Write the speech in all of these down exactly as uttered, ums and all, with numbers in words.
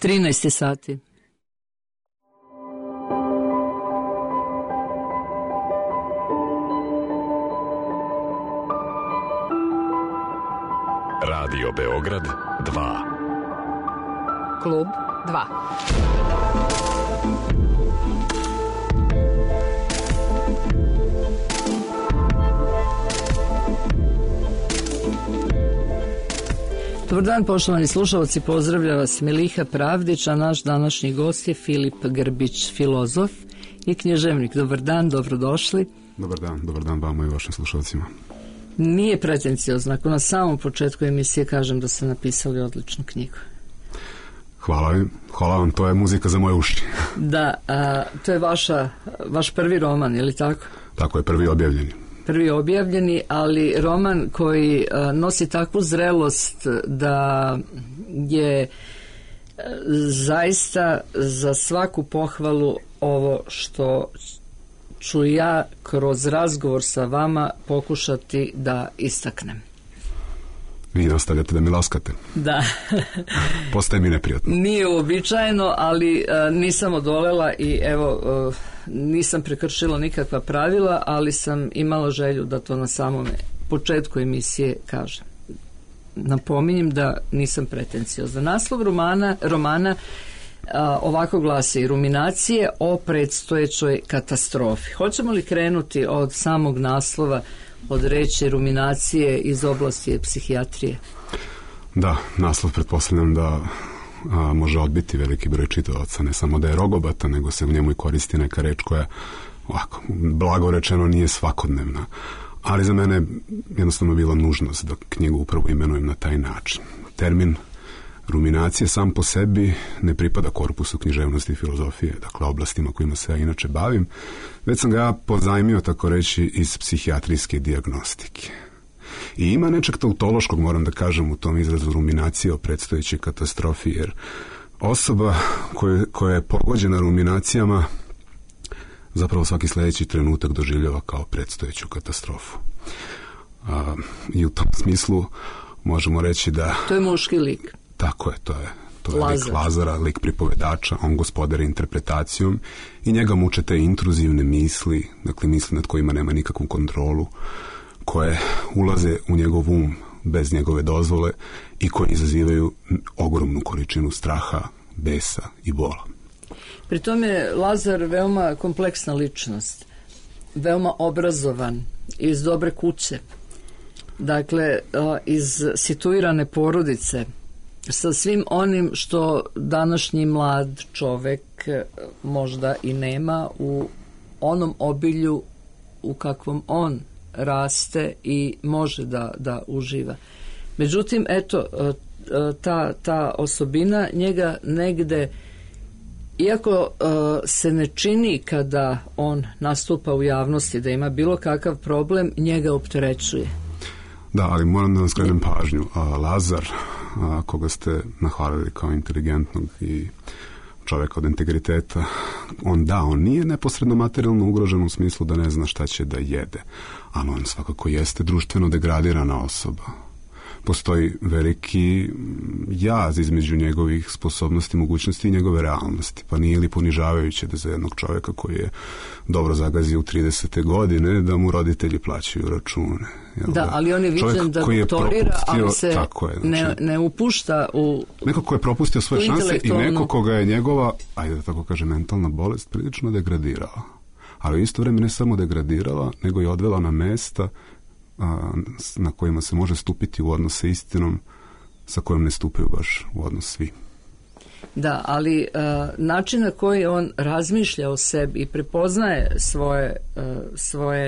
trinaest sati. Radio Beograd dva. Klub dva. Dobar dan, poštovani slušalci, pozdravlja vas Miliha Pravdić, a naš današnji gost je Filip Grbić, filozof i književnik. Dobar dan, dobrodošli. Dobar dan, dobar dan vama i vašim slušalcima. Nije pretencijozno, ako na samom početku emisije kažem da ste napisali odličnu knjigu. Hvala vam, hvala vam, to je muzika za moje uši. Da, a, to je vaša, vaš prvi roman, je li tako? Tako je, prvi objavljeni. Prvi objavljeni, ali roman koji a, nosi takvu zrelost da je a, zaista za svaku pohvalu ovo što ću ja kroz razgovor sa vama pokušati da istaknem. Vi nastavljate da mi laskate. Da. Postaje mi neprijatno. Nije uobičajeno, ali a, nisam odolela i evo, a, nisam prekršila nikakva pravila, ali sam imala želju da to na samom početku emisije kažem. Napominjem da nisam pretenciozna. Naslov romana, romana a, ovako glasi: Ruminacije o predstojećoj katastrofi. Hoćemo li krenuti od samog naslova, od reči ruminacije iz oblasti psihijatrije? Da, naslov pretpostavljam da a, može odbiti veliki broj čitalaca, ne samo da je rogobata, nego se u njemu i koristi neka reč koja, ovako, blago rečeno, nije svakodnevna. Ali za mene jednostavno bila nužnost da knjigu upravo imenujem na taj način. Termin ruminacije sam po sebi ne pripada korpusu književnosti i filozofije, dakle oblastima kojima se ja inače bavim, već sam ga ja pozajmio, tako reći, iz psihijatrijske dijagnostike. I ima nečeg tautološkog, moram da kažem, u tom izrazu ruminacije o predstojećoj katastrofi, jer osoba koja, koja je pogođena ruminacijama zapravo svaki sljedeći trenutak doživljava kao predstojeću katastrofu. A, I u tom smislu možemo reći da... To je muški lik. Tako je, to je, to je Lazar. lik Lazara, lik pripovedača, on gospodari interpretacijom i njega muče te intruzivne misli, dakle misli nad kojima nema nikakvu kontrolu, koje ulaze u njegov um bez njegove dozvole i koje izazivaju ogromnu količinu straha, besa i bola. Pri tome je Lazar veoma kompleksna ličnost, veoma obrazovan, iz dobre kuće, dakle iz situirane porodice, sa svim onim što današnji mlad čovek možda i nema u onom obilju u kakvom on raste i može da, da uživa. Međutim, eto, ta, ta osobina njega negde, iako uh, se ne čini kada on nastupa u javnosti da ima bilo kakav problem, njega opterećuje. Da, ali moram da vam skrenem pažnju. A, Lazar, a, koga ste nahvalili kao inteligentnog i čovjeka od integriteta, on da, on nije neposredno materijalno ugrožen u smislu da ne zna šta će da jede, ali on svakako jeste društveno degradirana osoba. Postoji veliki jaz između njegovih sposobnosti, mogućnosti i njegove realnosti. Pa nije li ponižavajuće da za jednog čovjeka koji je dobro zagazio u tridesete godine, da mu roditelji plaćaju račune? Jel da, ali on je viđen da doktorira, ali se je, znači, ne, ne upušta u... Neko ko je propustio svoje šanse i neko koga je njegova, ajde da tako kaže, mentalna bolest prilično degradirala. Ali u isto vrijeme ne samo degradirala, nego je odvela na mesta na kojima se može stupiti u odnos sa istinom, sa kojom ne stupaju baš u odnos svi. Da, ali uh, način na koji on razmišlja o sebi i prepoznaje svoje, uh, svoje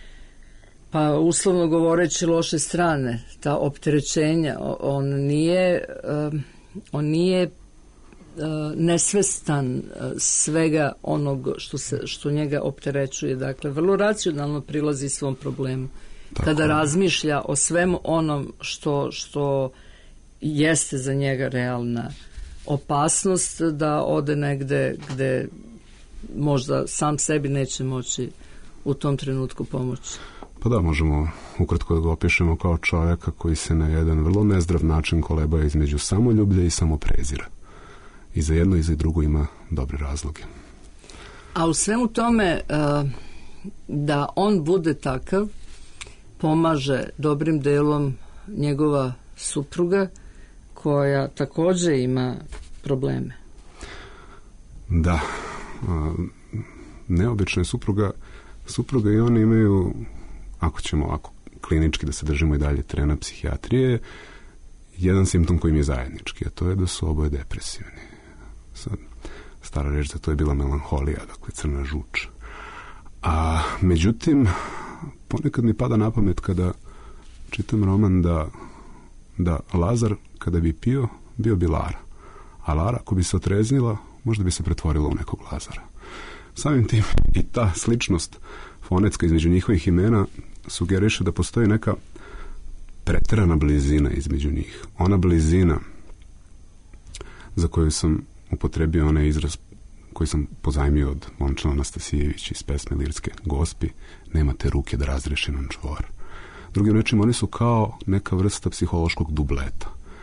pa uslovno govoreći loše strane, ta opterećenja, on nije uh, on nije uh, nesvestan uh, svega onog što, se, što njega opterećuje. Dakle, vrlo racionalno prilazi svom problemu. Tako kada je. Razmišlja o svemu onom što, što jeste za njega realna opasnost da ode negde gde možda sam sebi neće moći u tom trenutku pomoći. Pa da, možemo ukratko da ga opišemo kao čovjeka koji se na jedan vrlo nezdrav način koleba između samoljublja i samoprezira. i za jedno i za drugo ima dobre razloge. A u svemu tome da on bude takav pomaže dobrim delom njegova supruga koja također ima probleme. Da, neobična je supruga. Supruga i oni imaju, ako ćemo ovako klinički da se držimo i dalje trena psihijatrije, jedan simptom koji mi je zajednički, a to je da su oboje depresivni. Sad, stara reč za to je bila melanholija, dakle crna žuč. A međutim, ponekad mi pada na pamet kada čitam roman da, da Lazar kada bi pio, bio bi Lara. A Lara ako bi se otreznila, možda bi se pretvorila u nekog Lazara. Samim tim i ta sličnost fonetska između njihovih imena sugeriše da postoji neka preterana blizina između njih. Ona blizina za koju sam upotrebio onaj izraz koji sam pozajmio od Momčila Anastasijević iz pesme lirske Gospi, nemate ruke da razreši nam čvor. Drugim rečima, oni su kao neka vrsta psihološkog dubleta.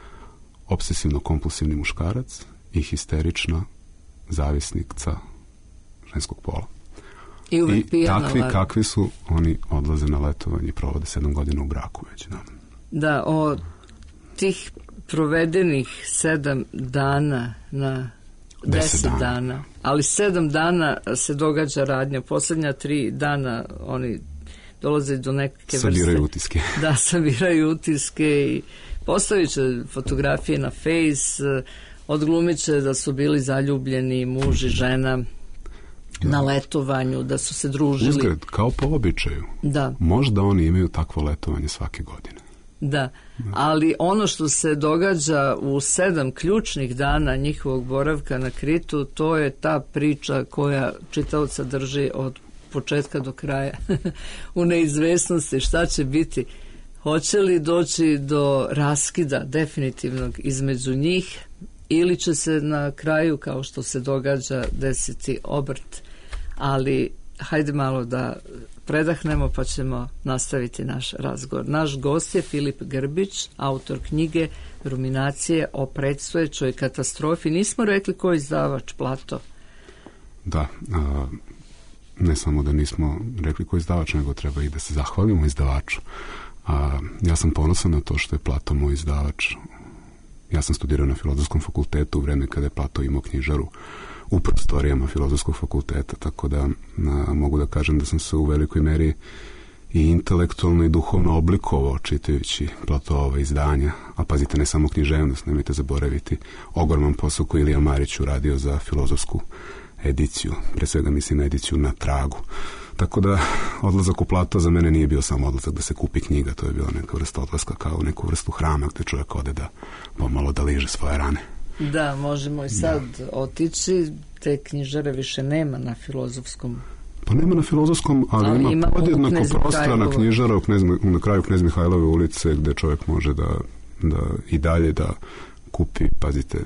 Obsesivno-kompulsivni muškarac i histerična zavisnica ženskog pola. I, I takvi kakvi su, oni odlaze na letovanje i provode sedam godina u braku već. Da, da o tih provedenih sedam dana na deset dana. dana. Ali sedam dana se događa radnja. Posljednja tri dana oni dolaze do neke vrste. Sabiraju utiske. Da, sabiraju utiske i postavit će fotografije na Face, odglumit će da su bili zaljubljeni muž i žena da. Na letovanju, da su se družili. Uzgled, kao po običaju. Da. Možda oni imaju takvo letovanje svake godine. Da, ali ono što se događa u sedam ključnih dana njihovog boravka na Kritu, to je ta priča koja čitaoca drži od početka do kraja u neizvesnosti šta će biti. Hoće li doći do raskida definitivnog između njih ili će se na kraju, kao što se događa, desiti obrt. Ali hajde malo da predahnemo pa ćemo nastaviti naš razgovor. Naš gost je Filip Grbić, autor knjige Ruminacije o predstojećoj katastrofi. Nismo rekli ko je izdavač, Plato. Da, a, ne samo da nismo rekli ko je izdavač, nego treba i da se zahvalimo izdavaču. A, ja sam ponosan na to što je Plato moj izdavač. Ja sam studirao na Filozofskom fakultetu u vreme kada je Plato imao knjižaru u prostorijama Filozofskog fakulteta, tako da a, mogu da kažem da sam se u velikoj meri i intelektualno i duhovno oblikovao čitajući Platova izdanja, a pazite, ne samo književnost, nemojte zaboraviti ogroman posao koji Ilija Marić uradio za filozofsku ediciju, pre svega mislim na ediciju Na tragu. Tako da odlazak u Plato za mene nije bio samo odlazak da se kupi knjiga, to je bila neka vrsta odlaska kao neku vrstu hrama gde čovjek ode da pomalo da liže svoje rane. Da, možemo i sad da. otići, te knjižare više nema na Filozofskom. Pa nema na Filozofskom, ali, ali ima, ima podjednako prostrana knjižara u knez, na kraju Knez Mihajlove ulice gde čovjek može da, da i dalje da kupi, pazite,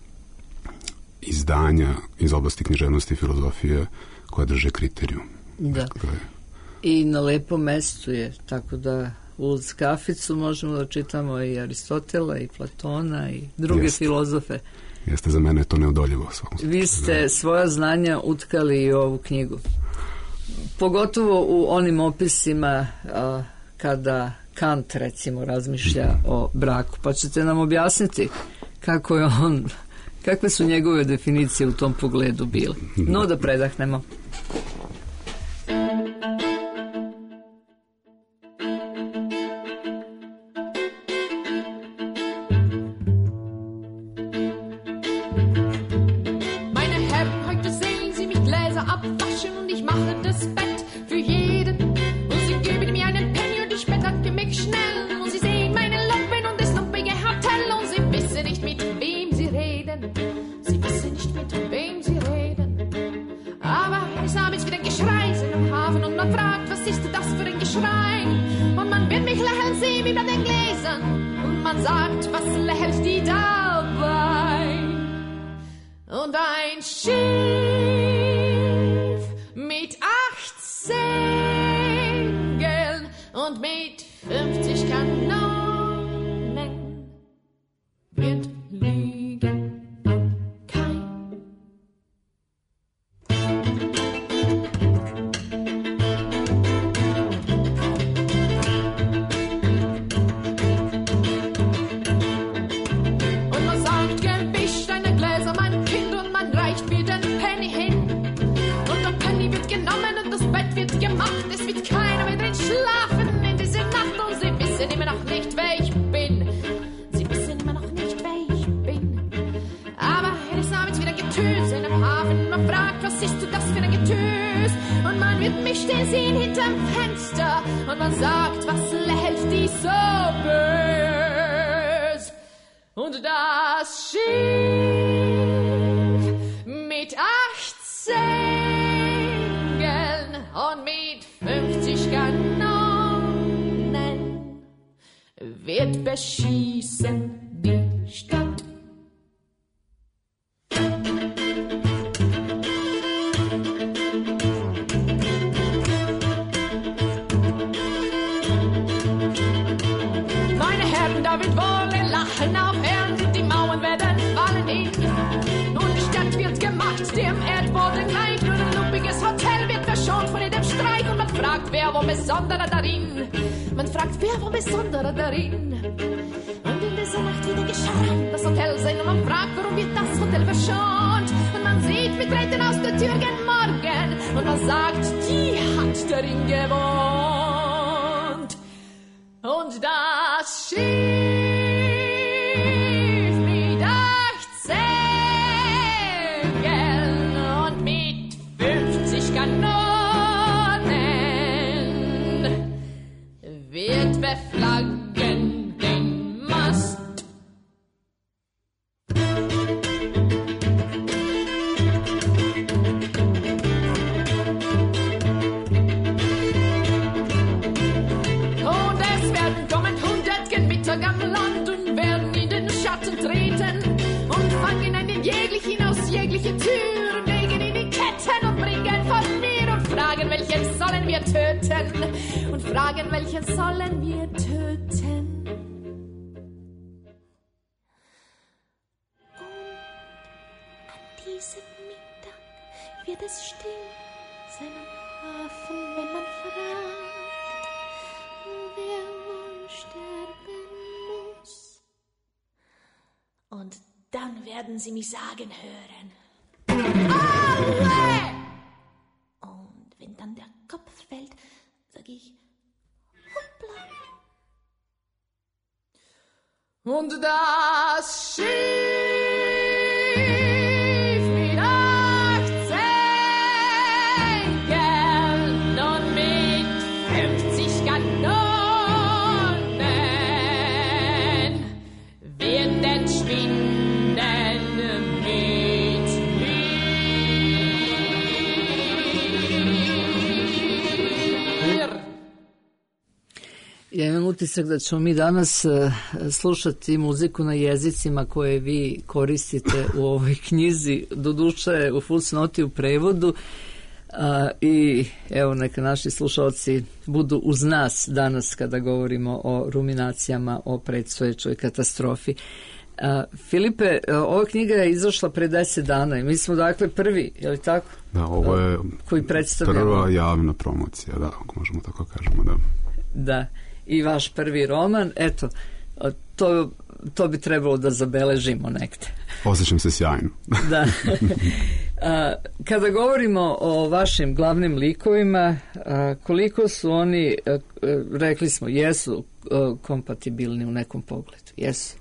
izdanja iz oblasti književnosti i filozofije koja drže kriterijum. Da. Dakle, i na lepom mestu je, tako da uz kaficu možemo da čitamo i Aristotela i Platona i druge Jeste. filozofe. Jeste, za mene je to neodoljivo. Vi ste da. svoja znanja utkali i u ovu knjigu. Pogotovo u onim opisima a, kada Kant, recimo, razmišlja mm. o braku. Pa ćete nam objasniti kako je on, kakve su njegove definicije u tom pogledu bile. No, da predahnemo. Wird liegen, kein Tös in einem Hafen. Man fragt, was ist du das für ein Getös? Und man wird mich stehen sehen hinterm Fenster. Und man sagt, was lächelt die so bös? Und das Schiff mit acht Segeln und mit fünfzig Kanonen wird beschießen die Stadt. Meine Herren, da wird wohl ein Lachen aufhören, die Mauern werden fallen in. Nun die Stadt wird gemacht, dem Erdboden gleich, nur ein lumpiges Hotel wird verschont von jedem Streik und man fragt, wer wo Besonderer darin? Man fragt, wer wo Besonderer darin? Und in dieser Nacht wieder geschah das Hotel sein und man fragt, warum wird das Hotel verschont? Und man sieht, wir treten aus der Tür gen Morgen und man sagt, die hat darin gewohnt. Und das Schiff mit acht Segeln und mit fünfzig Kanonen wird beflaggen den Mast. Und es werden kommen hundert Gewitter am Land und werden in den Schatten treten und fangen einen jeglichen aus jeglicher Tür und legen in die Ketten und bringen von mir und fragen, welchen sollen wir töten? Und fragen, welchen sollen wir töten? Und an diesem Mittag wird es still sein am Hafen, wenn man fragt, wer wohl sterben muss. Und dann werden sie mich sagen hören: Alle! Und wenn dann der Kopf fällt, sag ich: Hoppla. Und das Schiff mit acht Segeln und mit fünfzig Kanonen wird entschwinden mit mir. Ja imam utisak da ćemo mi danas uh, slušati muziku na jezicima koje vi koristite u ovoj knjizi, doduše u fusnoti u prevodu, uh, i evo neka naši slušalci budu uz nas danas kada govorimo o ruminacijama, o predstojećoj katastrofi. Uh, Filipe, uh, ova knjiga je izašla pre deset dana i mi smo dakle prvi, je li tako? Da, ovo je uh, koji predstavljamo. Prva javna promocija, da, ako možemo tako kažemo, da. Da, i vaš prvi roman, eto, to, to bi trebalo da zabeležimo negde. Osjećam se sjajno. Da. A, kada govorimo o vašim glavnim likovima, a, koliko su oni, a, rekli smo, jesu a, kompatibilni u nekom pogledu, jesu.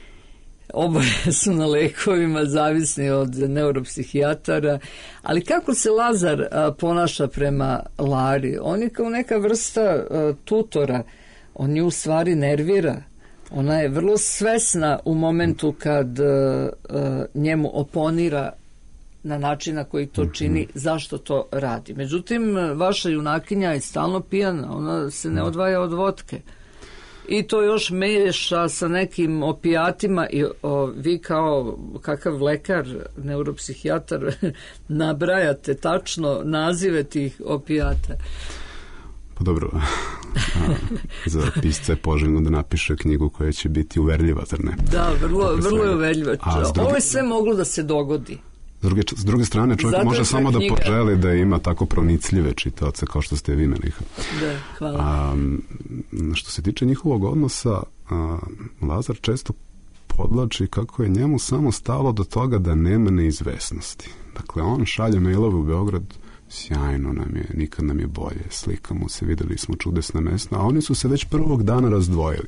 Oboje su na lekovima, zavisni od neuropsihijatara, ali kako se Lazar a, ponaša prema Lari? On je kao neka vrsta a, tutora, on ju u stvari nervira. Ona je vrlo svesna u momentu kad a, a, njemu oponira na način na koji to čini, zašto to radi. Međutim, vaša junakinja je stalno pijana, ona se ne odvaja od vodke. I to još meša sa nekim opijatima i o, vi kao kakav lekar, neuropsihijatar, nabrajate tačno nazive tih opijata. Pa dobro, a, za pisca je poželjno da napiše knjigu koja će biti uverljiva, zar ne? Da, vrlo, vrlo je uverljiva. Druge... Ovo je sve moglo da se dogodi. S druge, s druge strane, čovjek zato može samo knjiga. Da poželi da ima tako pronicljive čitaoce kao što ste vi, Meliha. Da, hvala. A, što se tiče njihovog odnosa, a, Lazar često podlači kako je njemu samo stalo do toga da nema neizvesnosti. Dakle, on šalje mailove u Beograd, sjajno nam je, nikad nam je bolje, slikamo se, videli smo čudesna mesta, a oni su se već prvog dana razdvojili.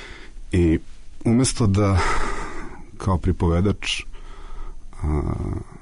I umjesto da kao pripovedač a,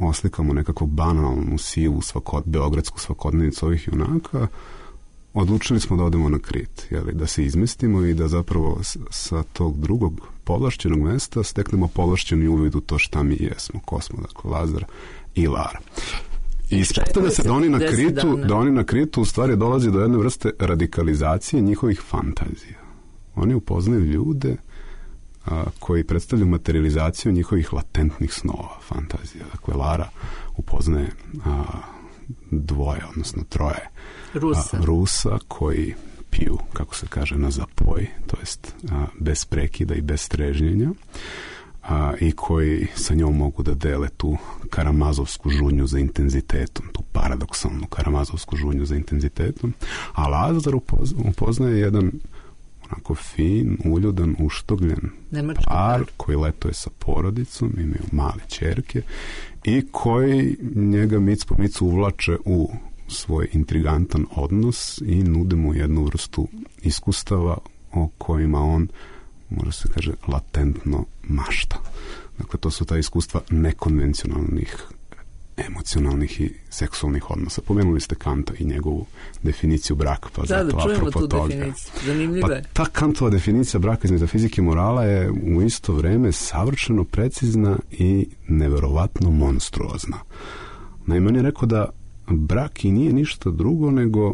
oslikamo nekakvu banalnu, sivu, svakod, beogradsku svakodnevnicu ovih junaka, odlučili smo da odemo na Krit, jeli, da se izmestimo i da zapravo s, sa tog drugog povlašćenog mesta steknemo povlašćeni uvid u to šta mi jesmo, ko smo, dakle, Lazar i Lara. I ispostavlja se da oni na Kritu, da oni na Kritu u stvari dolazi do jedne vrste radikalizacije njihovih fantazija. Oni upoznaju ljude a, koji predstavljaju materializaciju njihovih latentnih snova, fantazija. Dakle, Lara upoznaje a, dvoje, odnosno troje Rusa. A, Rusa koji piju, kako se kaže, na zapoj, to jest a, bez prekida i bez strežnjenja, a, i koji sa njom mogu da dele tu karamazovsku žunju za intenzitetom, tu paradoksalnu karamazovsku žunju za intenzitetom, a Lazar upoznaje jedan onako fin, uljudan, uštogljen Nemački par par koji letuje sa porodicom, imaju male ćerke i koji njega mic po micu uvlače u svoj intrigantan odnos i nude mu jednu vrstu iskustava o kojima on, može se kaže, latentno mašta. Dakle, to su ta iskustva nekonvencionalnih emocionalnih i seksualnih odnosa. Pomenuli ste Kanta i njegovu definiciju braka, pa da, zato da, čujemo apropo tu toga. definiciju. Zanimljiva Pa je. ta Kantova definicija braka iz metafizike morala je u isto vreme savršeno precizna i neverovatno monstruozna. Naime, on je rekao da brak i nije ništa drugo nego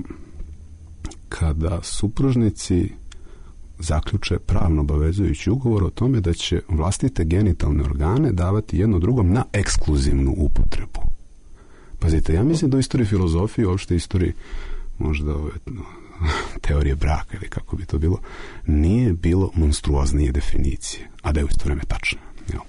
kada supružnici zaključe pravno obavezujući ugovor o tome da će vlastite genitalne organe davati jedno drugom na ekskluzivnu upotrebu. Pazite, ja mislim da u istoriji filozofije, uopšte istoriji možda ove, no, teorije braka ili kako bi to bilo, nije bilo monstruoznije definicije, a da je u isto vreme tačno. Jel?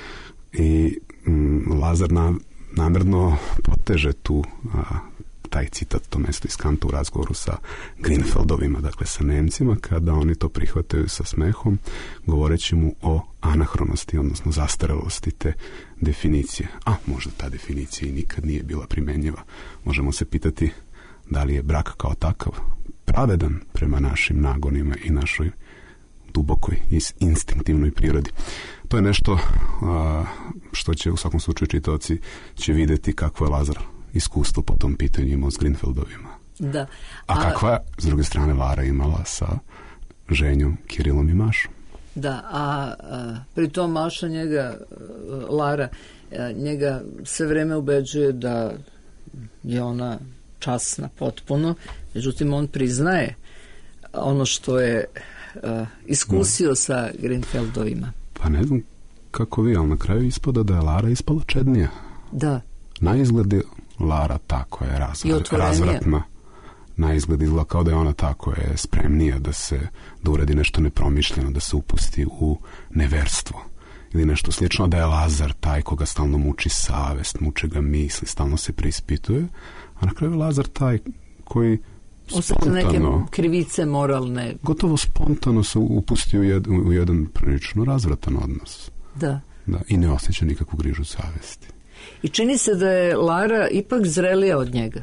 I m, Lazar na, namerno poteže tu a, taj citat, to mesto iz Kanta u razgovoru sa Grinfeldovima, dakle sa Nemcima, kada oni to prihvataju sa smehom, govoreći mu o anahronosti, odnosno zastarelosti te definicije. A možda ta definicija i nikad nije bila primenjiva. Možemo se pitati da li je brak kao takav pravedan prema našim nagonima i našoj dubokoj i instinktivnoj prirodi. To je nešto a, što će u svakom slučaju čitaoci će vidjeti kako je Lazar iskustvo po tom pitanju imao s Grinfeldovima. Da. A, A kakva je, s druge strane, Lara imala sa ženjom Kirilom i Mašom? Da, a, a pri tom Maša njega, Lara, a, njega sve vreme ubeđuje da je ona časna potpuno, međutim on priznaje ono što je a, iskusio no. sa Grinfeldovima. Pa ne znam kako vi, ali na kraju ispada da je Lara ispala čednija. Da. Na izgled je Lara ta koja je raz, razvratna. Na izgled izgleda kao da je ona ta koja je spremnija da se da uradi nešto nepromišljeno, da se upusti u neverstvo ili nešto slično, da je Lazar taj koga stalno muči savest, muče ga misli, stalno se preispituje, a na kraju je Lazar taj koji osjeća neke krivice moralne. Gotovo spontano se upusti u, jed, u jedan prilično razvratan odnos. Da. Da. I ne osjeća nikakvu grižu savesti. I čini se da je Lara ipak zrelija od njega.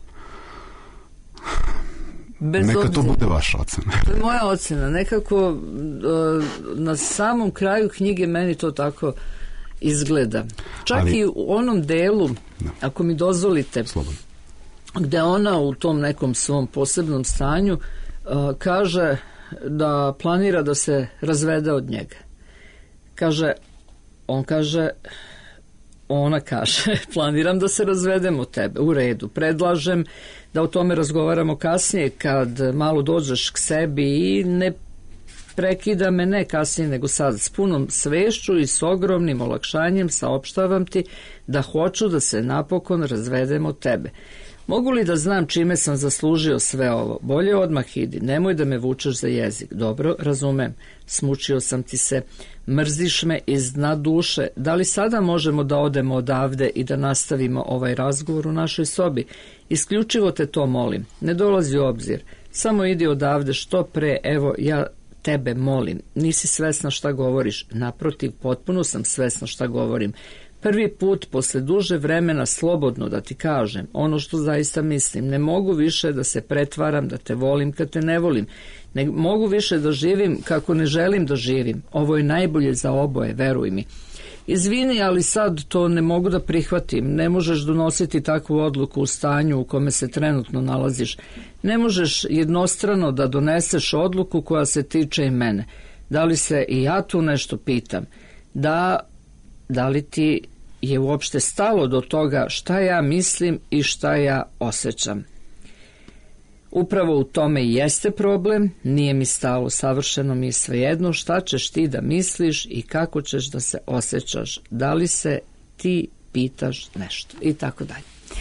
Bez Neka obzira. To bude vaša ocena. To je moja ocena. Nekako uh, na samom kraju knjige meni to tako izgleda. Čak Ali, i u onom delu, da. Ako mi dozvolite, Slobodno. Gde ona u tom nekom svom posebnom stanju uh, kaže da planira da se razvede od njega. Kaže, on kaže... Ona kaže, planiram da se razvedem od tebe. U redu, predlažem da o tome razgovaramo kasnije kad malo dođeš k sebi i ne prekida me ne kasnije nego sad. S punom svešću i s ogromnim olakšanjem saopštavam ti da hoću da se napokon razvedem od tebe. Mogu li da znam čime sam zaslužio sve ovo? Bolje odmah idi, nemoj da me vučeš za jezik. Dobro, razumem, smučio sam ti se, mrziš me iz dna duše. Da li sada možemo da odemo odavde i da nastavimo ovaj razgovor u našoj sobi? Isključivo te to molim, ne dolazi u obzir. Samo idi odavde što pre, evo ja tebe molim. Nisi svesna šta govoriš, naprotiv, potpuno sam svesna šta govorim. Prvi put posle duže vremena slobodno da ti kažem ono što zaista mislim. Ne mogu više da se pretvaram da te volim kad te ne volim. Ne mogu više da živim kako ne želim da živim. Ovo je najbolje za oboje, veruj mi. izvini, ali sad to ne mogu da prihvatim, ne možeš donositi takvu odluku u stanju u kome se trenutno nalaziš, ne možeš jednostrano da doneseš odluku koja se tiče i mene. Da li se i ja tu nešto pitam? Da, da li ti je uopšte stalo do toga šta ja mislim i šta ja osjećam? Upravo u tome i jeste problem, nije mi stalo, savršeno mi je svejedno šta ćeš ti da misliš i kako ćeš da se osjećaš, da li se ti pitaš nešto i tako dalje.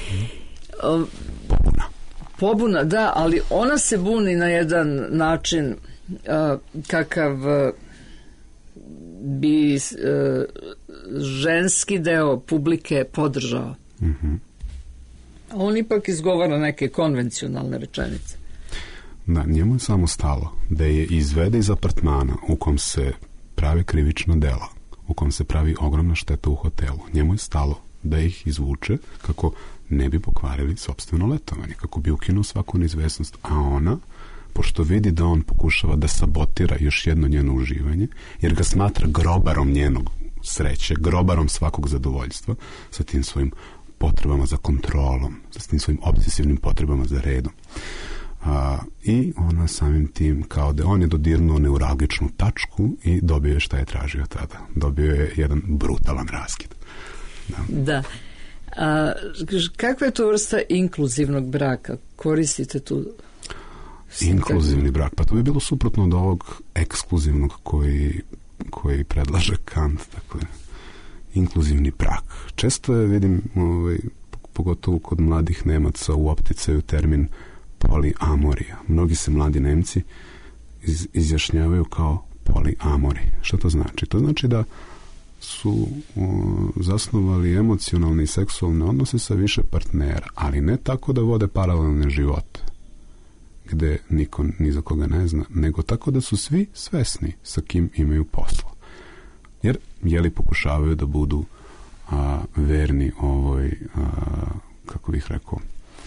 Pobuna. Pobuna, da, ali ona se buni na jedan način uh, kakav uh, bi uh, ženski deo publike podržao. Mhm. On ipak izgovara neke konvencionalne rečenice. Da, njemu je samo stalo da je izvede iz apartmana u kom se pravi krivična dela, u kom se pravi ogromna šteta u hotelu. Njemu je stalo da ih izvuče kako ne bi pokvarili sopstveno letovanje, kako bi ukinuo svaku neizvesnost. A ona, pošto vidi da on pokušava da sabotira još jedno njeno uživanje, jer ga smatra grobarom njenog sreće, grobarom svakog zadovoljstva, sa tim svojim potrebama za kontrolom, sa tim svojim obsesivnim potrebama za redom. A, I ona samim tim, kao da on je dodirnuo neuralgičnu tačku i dobio je šta je tražio tada. Dobio je jedan brutalan raskid. Da. Da. A, kakva je to vrsta inkluzivnog braka? Koristite tu... Inkluzivni brak, pa to bi bilo suprotno od ovog ekskluzivnog koji, koji predlaže Kant, dakle, inkluzivni brak. Često je, vidim, ovaj, pogotovo kod mladih Nemaca u opticaju termin poliamorija. Mnogi se mladi Nemci iz, izjašnjavaju kao poliamori. Što to znači? To znači da su o, zasnovali emocionalne i seksualne odnose sa više partnera, ali ne tako da vode paralelne živote, gde niko ni za koga ne zna, nego tako da su svi svesni sa kim imaju posla. Jer, jeli pokušavaju da budu a, verni ovoj, a, kako bih rekao,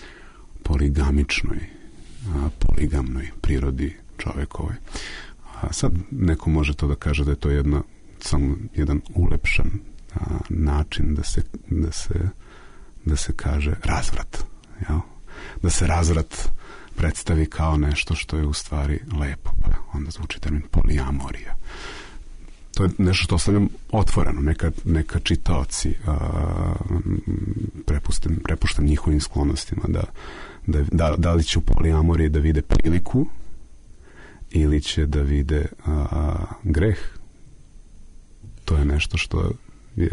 poligamičnoj, a, poligamnoj prirodi čovekove. A sad neko može to da kaže da je to jedna, samo jedan ulepšan a, način da se, da se, da se kaže razvrat. Jel? Da se razvrat predstavi kao nešto što je u stvari lepo, pa onda zvuči termin poliamorija. To je nešto što ostavljam otvoreno, neka, neka čitaoci a, prepustim, prepuštam njihovim sklonostima da, da, da, da li će u poliamoriji da vide priliku ili će da vide a, greh. To je nešto što je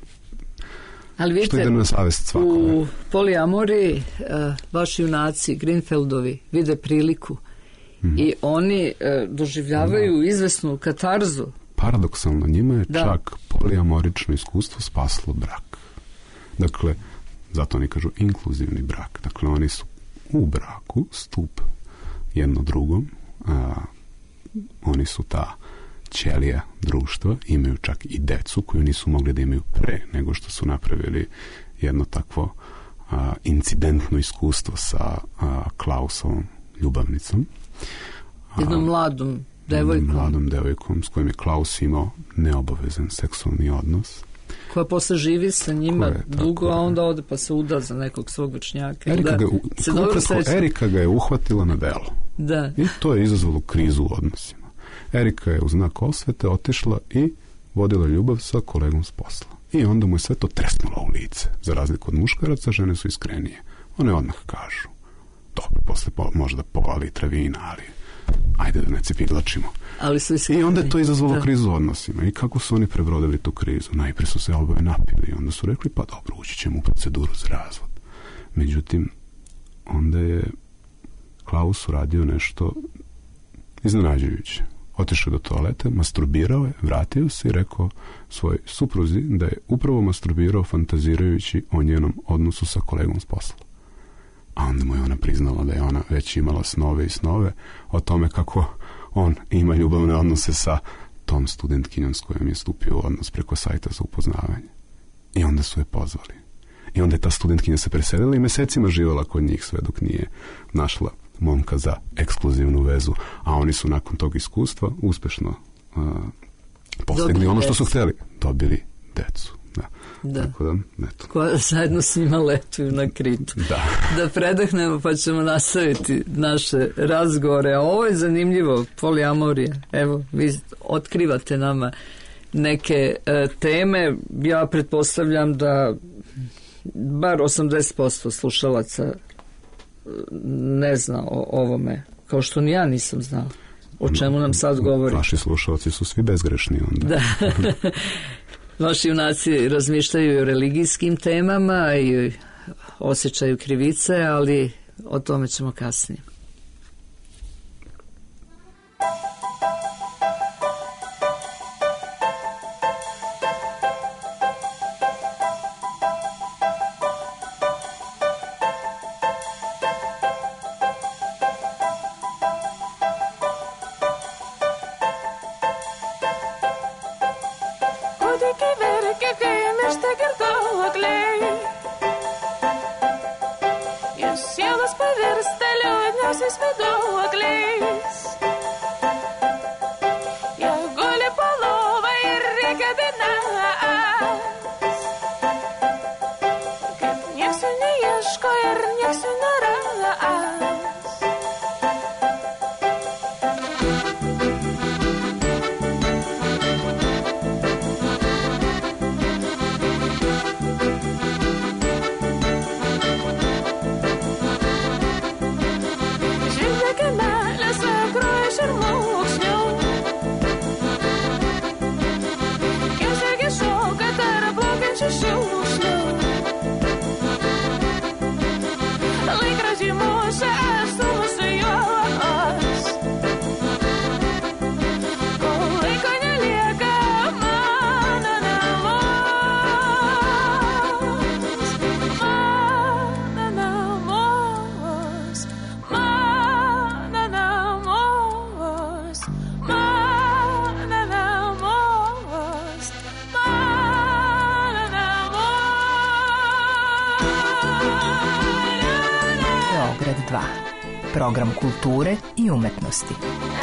ali vidite, što ide na savest svakome. U poliamoriji uh, vaši junaci, Greenfeldovi, vide priliku mm. i oni uh, doživljavaju da. izvesnu katarzu. Paradoksalno, njima je da. čak poliamorično iskustvo spaslo brak. Dakle, zato oni kažu inkluzivni brak. Dakle, oni su u braku, stup jedno drugom, a, oni su ta ćelija društva, imaju čak i decu koju nisu mogli da imaju pre nego što su napravili jedno takvo a, incidentno iskustvo sa a, Klausovom ljubavnicom. Jednom mladom devojkom. Mladom devojkom s kojim je Klaus imao neobavezan seksualni odnos. Koja posle živi sa njima je, dugo, a onda ode pa se uda za nekog svog vršnjaka. Erika, da, ga, u, ukratko, Erika ga je uhvatila na delo. Da. I to je izazvalo krizu u odnosima. Erika je u znak osvete otišla i vodila ljubav sa kolegom s posla. I onda mu je sve to tresnulo u lice. Za razliku od muškaraca, žene su iskrenije. One odmah kažu, dobro, posle po, možda pola litra vina, ali ajde da ne cepidlačimo. Ali su iskreni. I onda je to izazvalo da. krizu u odnosima. I kako su oni prebrodili tu krizu? Najprije su se oboje napili i onda su rekli, pa dobro, ući ćemo u proceduru za razvod. Međutim, onda je Klaus uradio nešto iznenađujuće. Otišao do toalete, masturbirao je, vratio se i rekao svoj supruzi da je upravo masturbirao fantazirajući o njenom odnosu sa kolegom s posla. A onda mu je ona priznala da je ona već imala snove i snove o tome kako on ima ljubavne odnose sa tom studentkinjom s kojom je stupio u odnos preko sajta za upoznavanje. I onda su je pozvali. I onda je ta studentkinja se preselila i mesecima živjela kod njih sve dok nije našla momka za ekskluzivnu vezu, a oni su nakon tog iskustva uspešno uh, postigli ono što su htjeli. Dobili decu. Da. Da. Tako da, eto. Koja zajedno s njima letuju na Kritu. Da. Da predahnemo pa ćemo nastaviti naše razgovore. A ovo je zanimljivo, poliamorija. Evo, vi otkrivate nama neke e, teme. Ja pretpostavljam da bar osamdeset posto slušalaca ne zna o ovome, kao što ni ja nisam znao. O čemu nam sad govori. Vaši slušalci su svi bezgrešni onda. Da. Vaši junaci razmišljaju o religijskim temama i osjećaju krivice, ali o tome ćemo kasnije. Program kulture i umetnosti.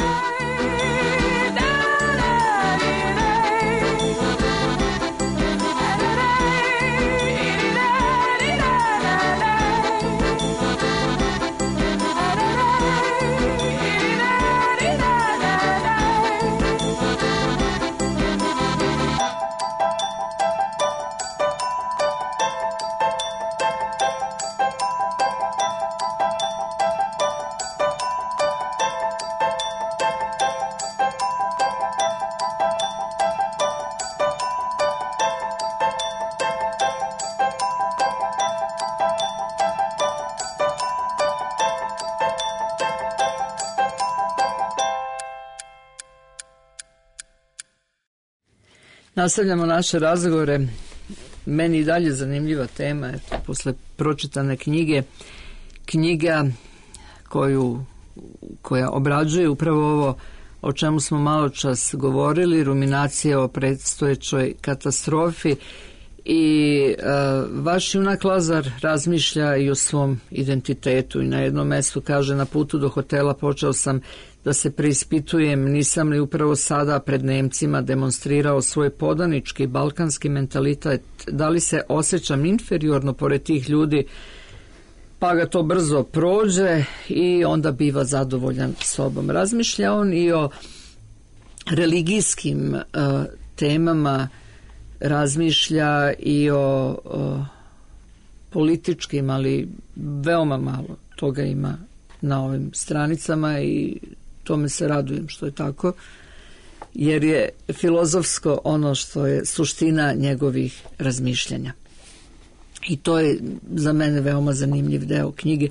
Nastavljamo naše razgovore. Meni i dalje zanimljiva tema, eto, posle pročitane knjige, knjiga koju, koja obrađuje upravo ovo o čemu smo malo čas govorili, ruminacija o predstojećoj katastrofi. I uh, vaš junak Lazar razmišlja i o svom identitetu i na jednom mestu kaže: na putu do hotela počeo sam da se preispitujem, nisam li upravo sada pred Nemcima demonstrirao svoj podanički balkanski mentalitet, da li se osjećam inferiorno pored tih ljudi, pa ga to brzo prođe i onda biva zadovoljan sobom. Razmišlja on i o religijskim uh, temama, razmišlja i o, o političkim, ali veoma malo toga ima na ovim stranicama i tome se radujem što je tako, jer je filozofsko ono što je suština njegovih razmišljanja. I to je za mene veoma zanimljiv deo knjige,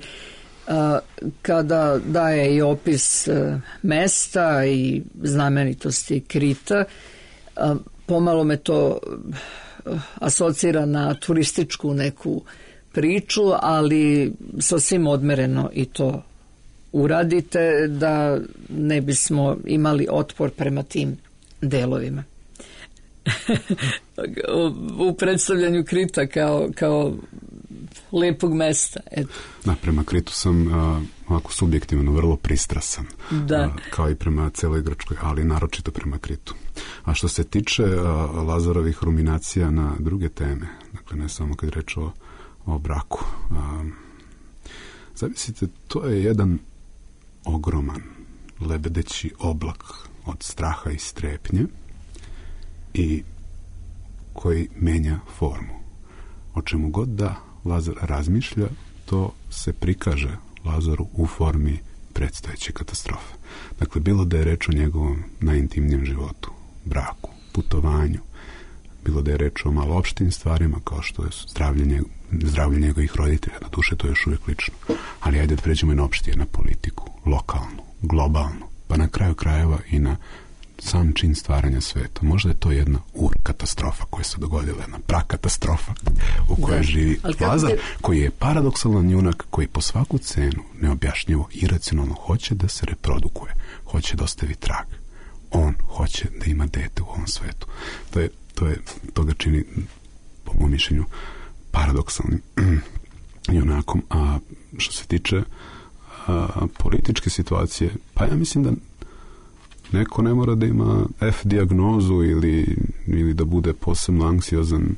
kada daje i opis mesta i znamenitosti Krita. Pomalo me to asocira na turističku neku priču, ali sasvim odmereno i to uradite da ne bismo imali otpor prema tim delovima. U predstavljanju Krita kao, kao lepog mesta. Eto. Da, prema Kritu sam uh, ovako subjektivno vrlo pristrasan, da. a, kao i prema celoj Grčkoj, ali naročito prema Kritu. A što se tiče a, Lazarovih ruminacija na druge teme, dakle ne samo kad reč o, o braku, a, zamislite, to je jedan ogroman lebedeći oblak od straha i strepnje i koji menja formu. O čemu god da Lazar razmišlja, to se prikaže Lazaru u formi predstojeće katastrofe. Dakle, bilo da je reč o njegovom najintimnijem životu, braku, putovanju, bilo da je reč o malo opštim stvarima kao što je zdravlje, njeg, zdravlje njegovih roditelja, na duše to je još uvijek lično. Ali ajde da pređemo i na opštije, na politiku, lokalnu, globalnu, pa na kraju krajeva i na sam čin stvaranja sveta. Možda je to jedna ur katastrofa koja se dogodila, jedna prakatastrofa u kojoj da. živi Lazar, te... koji je paradoksalan junak, koji po svaku cenu neobjašnjivo, iracionalno hoće da se reprodukuje, hoće da ostavi trag. On hoće da ima dete u ovom svetu. To je, to je, to ga čini, po mom mišljenju, paradoksalnim junakom. A što se tiče a, političke situacije, pa ja mislim da neko ne mora da ima F dijagnozu ili, ili da bude posebno anksiozan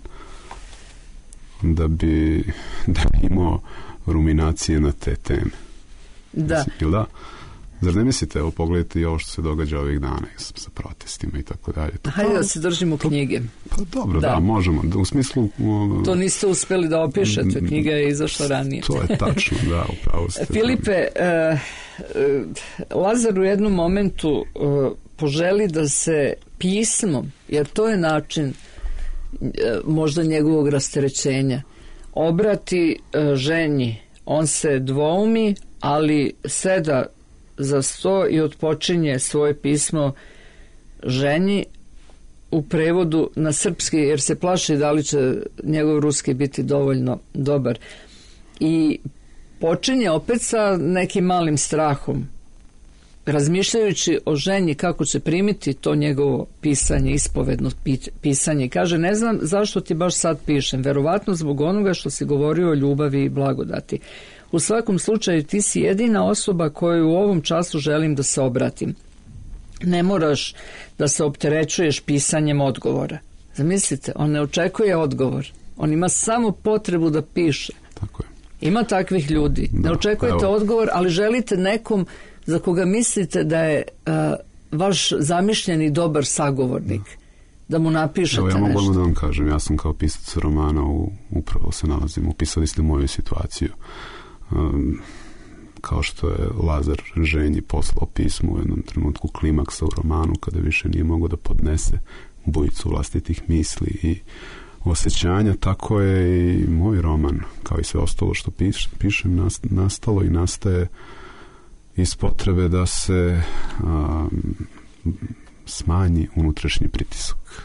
da bi, da bi imao ruminacije na te teme. Da. Mislim, da? Zar ne mislite, evo pogledajte i ovo što se događa ovih dana sa, sa protestima i tako dalje. To, Hajde da se držimo to, knjige. Pa dobro, da, da možemo. U smislu... O, to niste uspeli da opišete, knjiga je izašla ranije. To je tačno, da, upravo ste. Filipe, uh, uh, Lazar u jednom momentu uh, poželi da se pismom, jer to je način uh, možda njegovog rasterećenja, obrati uh, ženji. On se dvoumi, ali seda za sto i otpočinje svoje pismo ženji u prevodu na srpski, jer se plaši da li će njegov ruski biti dovoljno dobar. I počinje opet sa nekim malim strahom, razmišljajući o ženji kako će primiti to njegovo pisanje, ispovedno pisanje. Kaže, ne znam zašto ti baš sad pišem, verovatno zbog onoga što si govorio o ljubavi i blagodati. U svakom slučaju ti si jedina osoba koju u ovom času želim da se obratim. Ne moraš da se opterećuješ pisanjem odgovora. Zamislite, on ne očekuje odgovor. On ima samo potrebu da piše. Tako je. Ima takvih ljudi. Da, ne očekujete evo. odgovor, ali želite nekom za koga mislite da je uh, vaš zamišljeni dobar sagovornik. Da. Da mu napišete nešto. Evo ja mogu da vam kažem, ja sam kao pisac romana u, upravo se nalazim, upisali ste moju situaciju. Um, kao što je Lazar ženji poslao pismo u jednom trenutku klimaksa u romanu kada više nije mogao da podnese bujicu vlastitih misli i osjećanja, tako je i moj roman, kao i sve ostalo što piš, pišem, nastalo i nastaje iz potrebe da se um, smanji unutrašnji pritisak.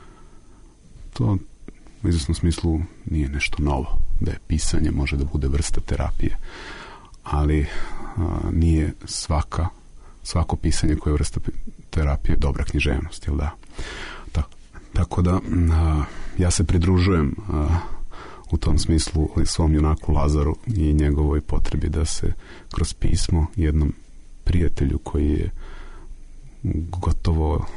To u izvesnom smislu nije nešto novo, da je pisanje može da bude vrsta terapije, ali a, nije svaka svako pisanje koje je vrsta terapije dobra književnost, jel da? Ta, tako da a, ja se pridružujem a, u tom smislu svom junaku Lazaru i njegovoj potrebi da se kroz pismo jednom prijatelju koji je gotovo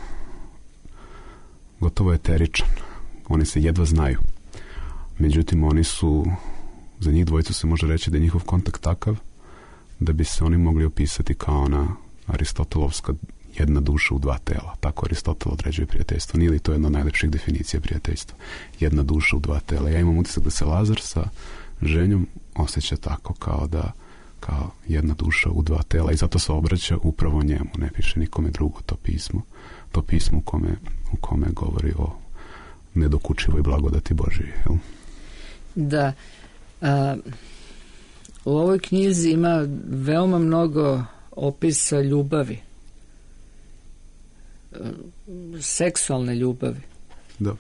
gotovo eteričan. Oni se jedva znaju. Međutim, oni su, za njih dvojicu se može reći da je njihov kontakt takav da bi se oni mogli opisati kao ona aristotelovska jedna duša u dva tela. Tako Aristotel određuje prijateljstvo. Nije li to jedna od najlepših definicija prijateljstva? Jedna duša u dva tela. Ja imam utisak da se Lazar sa ženjom osjeća tako kao da kao jedna duša u dva tela i zato se obraća upravo njemu. Ne piše nikome drugo to pismo. To pismo u kome, u kome govori o nedokučivoj blagodati Božije. Jel? Da. A, u ovoj knjizi ima veoma mnogo opisa ljubavi. Seksualne ljubavi. Da.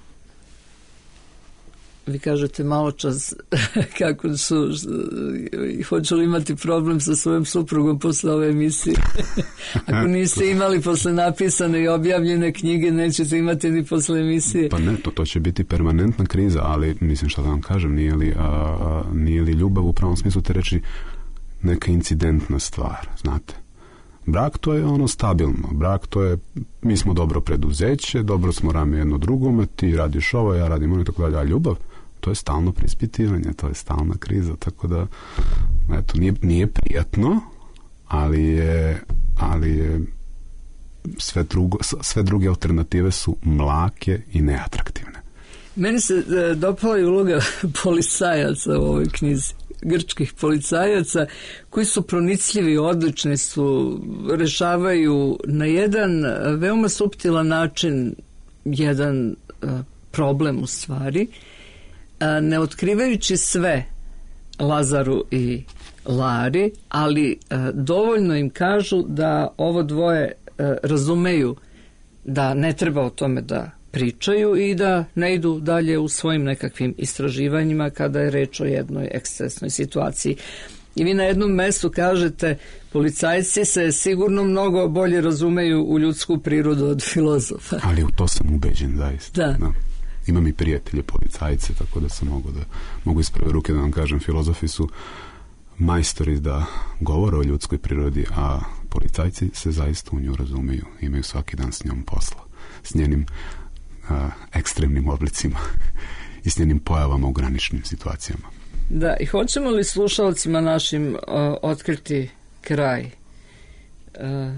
Vi kažete malo čas kako su, hoću li imati problem sa svojom suprugom posle ove emisije. Ako niste imali posle napisane i objavljene knjige, nećete imati ni posle emisije. Pa ne, to, to će biti permanentna kriza, ali mislim što da vam kažem, nije li, a, nije li ljubav u pravom smislu te reči neka incidentna stvar, znate. Brak to je ono stabilno, brak to je, mi smo dobro preduzeće, dobro smo rame jedno drugome, ti radiš ovo, ja radim ono i tako dalje, a ljubav, to je stalno preispitivanje, to je stalna kriza, tako da, eto, nije, nije prijatno, ali je, ali je sve, drugo, sve druge alternative su mlake i neatraktivne. Meni se e, dopala i uloga policajaca u ovoj knjizi, grčkih policajaca, koji su pronicljivi, odlični su, rešavaju na jedan veoma suptilan način jedan e, problem u stvari, e, ne otkrivajući sve Lazaru i Lari, ali e, dovoljno im kažu da ovo dvoje e, razumeju da ne treba o tome da pričaju i da ne idu dalje u svojim nekakvim istraživanjima kada je reč o jednoj ekscesnoj situaciji. I vi na jednom mestu kažete, policajci se sigurno mnogo bolje razumeju u ljudsku prirodu od filozofa. Ali u to sam ubeđen, zaista. Da. Da. Imam i prijatelje policajce, tako da sam mogu da mogu iz prve ruke da vam kažem, filozofi su majstori da govore o ljudskoj prirodi, a policajci se zaista u nju razumeju, imaju svaki dan s njom posla, s njenim a, ekstremnim oblicima i s njenim pojavama u graničnim situacijama. Da, i hoćemo li slušalcima našim a, otkriti kraj? A,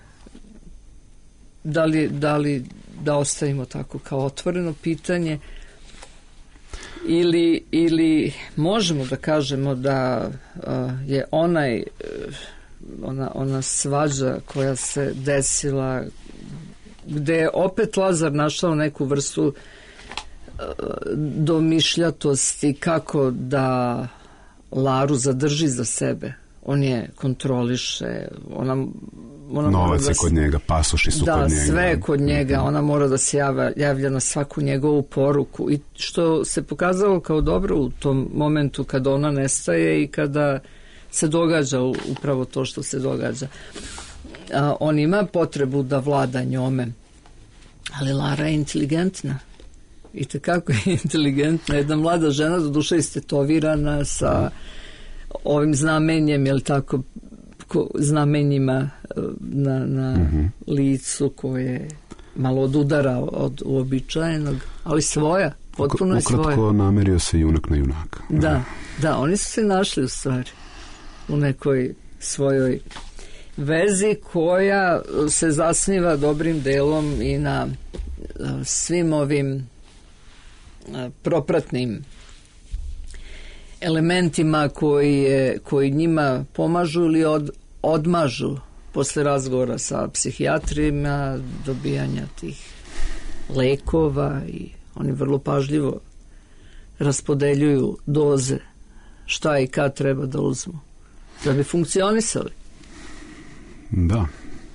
da li, da li da ostavimo tako kao otvoreno pitanje ili, ili možemo da kažemo da a, je onaj ona, ona svađa koja se desila gde je opet Lazar našao neku vrstu a, domišljatosti kako da Laru zadrži za sebe. On je kontroliše, ona Ona novac je da kod njega, pasoši su da, kod njega. Da, sve je kod njega, ona mora da se javlja, javlja na svaku njegovu poruku i što se pokazalo kao dobro u tom momentu kada ona nestaje i kada se događa upravo to što se događa. A, on ima potrebu da vlada njome, ali Lara je inteligentna. I tekako je inteligentna. Jedna mlada žena, do duše istetovirana sa ovim znamenjem, jel tako, znamenjima na, na mm-hmm. licu koje malo odudara od uobičajenog, ali svoja, potpuno je svoja. Ukratko namerio se junak na junaka. Da, da, oni su se našli u stvari u nekoj svojoj vezi koja se zasniva dobrim delom i na svim ovim propratnim elementima koji, je, koji njima pomažu ili od, odmažu posle razgovora sa psihijatrijima, dobijanja tih lekova i oni vrlo pažljivo raspodeljuju doze šta i kad treba da uzmu da bi funkcionisali. Da.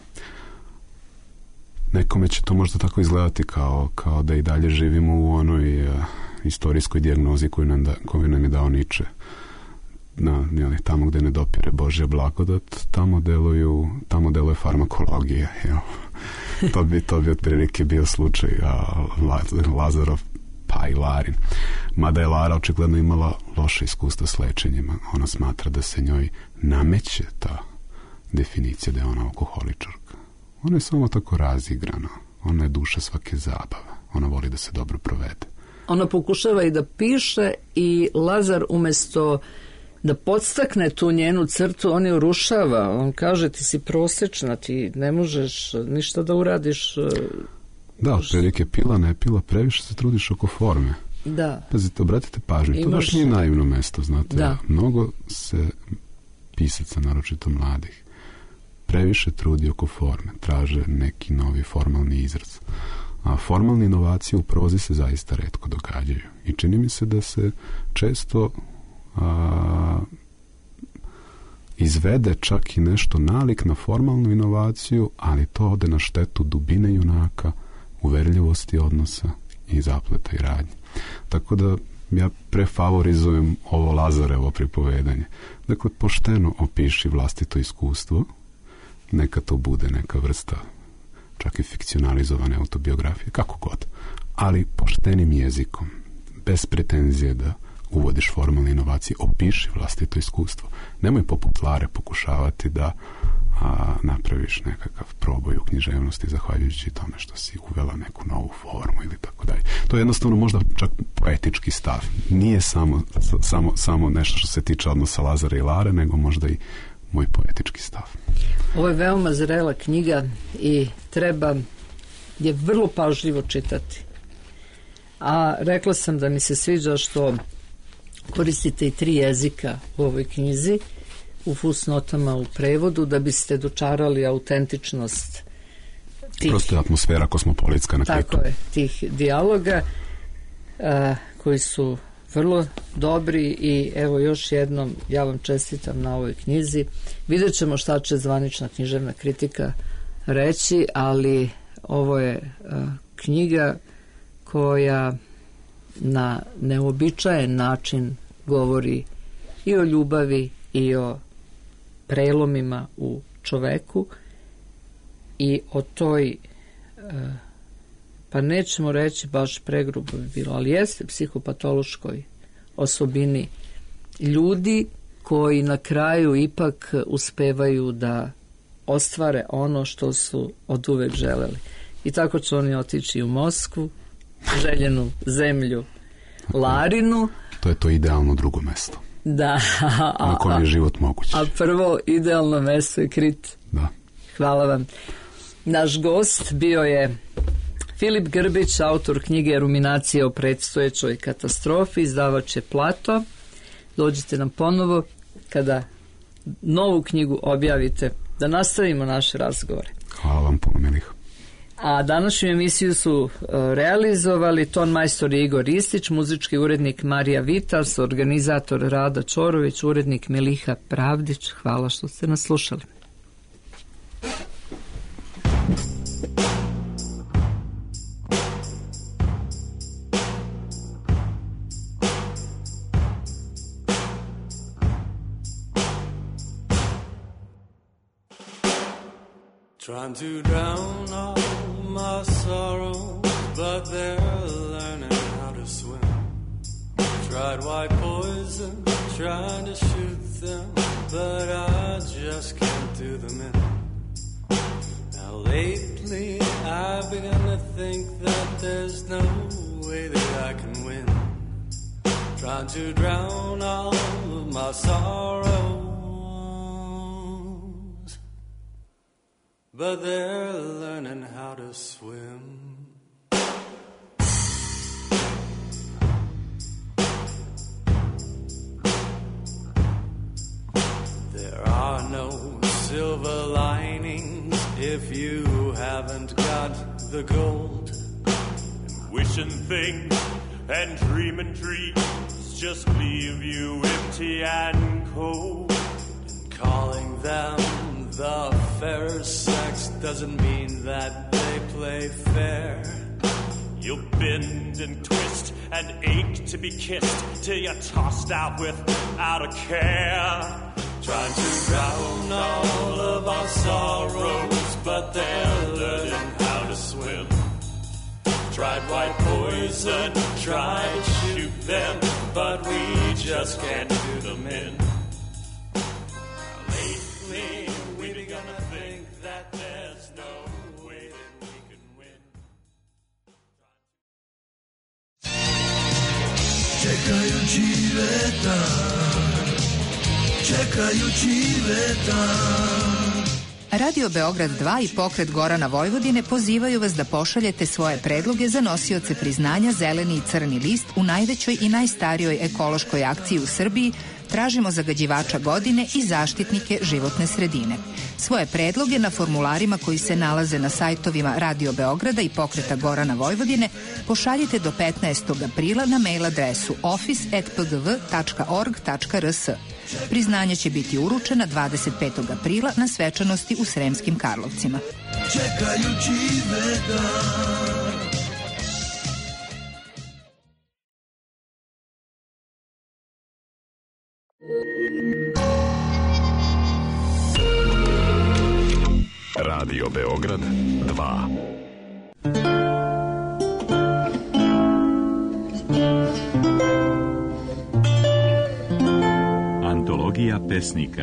Nekome će to možda tako izgledati kao, kao da i dalje živimo u onoj uh, istorijskoj dijagnozi koju nam, da, koju nam je dao Niče. Na, jel, tamo gde ne dopire Božja blagodat, tamo deluju, tamo deluje farmakologija. Jel? To bi, to bi otprilike bio slučaj a, Lazarov pa i Larin. Mada je Lara očigledno imala loše iskustva s lečenjima. Ona smatra da se njoj nameće ta definicija da je ona alkoholičarka. Ona je samo tako razigrana. Ona je duša svake zabave. Ona voli da se dobro provede. Ona pokušava i da piše i Lazar umesto da podstakne tu njenu crtu, on je urušava. On kaže, ti si prosečna, ti ne možeš ništa da uradiš. Da, otprilike pila, ne pila, previše se trudiš oko forme. Da. Pazite, obratite pažnju, Imaš... to baš nije naivno mesto, znate. Da. Mnogo se pisaca, naročito mladih, previše trudi oko forme, traže neki novi formalni izraz. A formalne inovacije u prozi se zaista retko događaju. I čini mi se da se često a, izvede čak i nešto nalik na formalnu inovaciju, ali to ode na štetu dubine junaka, uverljivosti odnosa i zapleta i radnje. Tako da ja prefavorizujem ovo Lazarevo pripovedanje. Dakle, pošteno opiši vlastito iskustvo, neka to bude neka vrsta čak i fikcionalizovane autobiografije, kako god, ali poštenim jezikom, bez pretenzije da uvodiš formalne inovacije, opiši vlastito iskustvo. Nemoj poput Lare pokušavati da a, napraviš nekakav proboj u književnosti zahvaljujući tome što si uvela neku novu formu ili tako dalje. To je jednostavno možda čak poetički stav. Nije samo, samo, samo nešto što se tiče odnosa Lazara i Lare, nego možda i moj poetički stav. Ovo je veoma zrela knjiga i treba je vrlo pažljivo čitati. A rekla sam da mi se sviđa što koristite i tri jezika u ovoj knjizi, u fusnotama, u prevodu, da biste dočarali autentičnost tih... Prosto je atmosfera kosmopolitska na kraju. Tako je, tih dijaloga a, koji su vrlo dobri i evo još jednom ja vam čestitam na ovoj knjizi. Vidjet ćemo šta će zvanična književna kritika reći, ali ovo je a, knjiga koja na neobičajen način govori i o ljubavi i o prelomima u čoveku i o toj, pa nećemo reći baš pregrubo bi bilo, ali jeste psihopatološkoj osobini ljudi koji na kraju ipak uspevaju da ostvare ono što su oduvek želeli. I tako će oni otići u Moskvu, željenu zemlju Larinu. To je to idealno drugo mesto. Da. Na kojem je život moguć. A prvo idealno mesto je Krit. Da. Hvala vam. Naš gost bio je Filip Grbić, autor knjige Ruminacije o predstojećoj katastrofi, izdavač je Plato. Dođite nam ponovo kada novu knjigu objavite, da nastavimo naše razgovore. Hvala vam puno, milih. A današnju emisiju su uh, realizovali ton majstor Igor Ristić, muzički urednik Marija Vitas, organizator Rada Čorović, urednik Meliha Pravdić. Hvala što ste nas slušali. Trying to drown all my sorrow, but they're learning how to swim. Tried white poison, trying to shoot them, but I just can't do them in. Now lately I've begun to think that there's no way that I can win. Trying to drown all of my sorrow, but they're learning how to swim. There are no silver linings if you haven't got the gold. And wishing things and dreaming dreams just leave you empty and cold. And calling them the fairer sex doesn't mean that they play fair. You'll bend and twist and ache to be kissed till you're tossed out without a care. Trying to drown all of our sorrows, but they're learning how to swim. Tried white poison, tried to shoot them, but we just can't do them in. Lately we've begun to think that there's no way that we can win. Čekajući vetar, čekajući vetar. Radio Beograd dva i pokret Gorana Vojvodine pozivaju vas da pošaljete svoje predloge za nosioce priznanja Zeleni i Crni list u najvećoj i najstarijoj ekološkoj akciji u Srbiji Tražimo zagađivača godine i zaštitnike životne sredine. Svoje predloge na formularima koji se nalaze na sajtovima Radio Beograda i pokreta Gorana Vojvodine pošaljite do petnaestog aprila na mail adresu office at p g v tačka org tačka r s. Priznanje će biti uručena dvadeset petog aprila na svečanosti u Sremskim Karlovcima. Čekajući vedar. Radio Beograd dva. Kutija pesnika.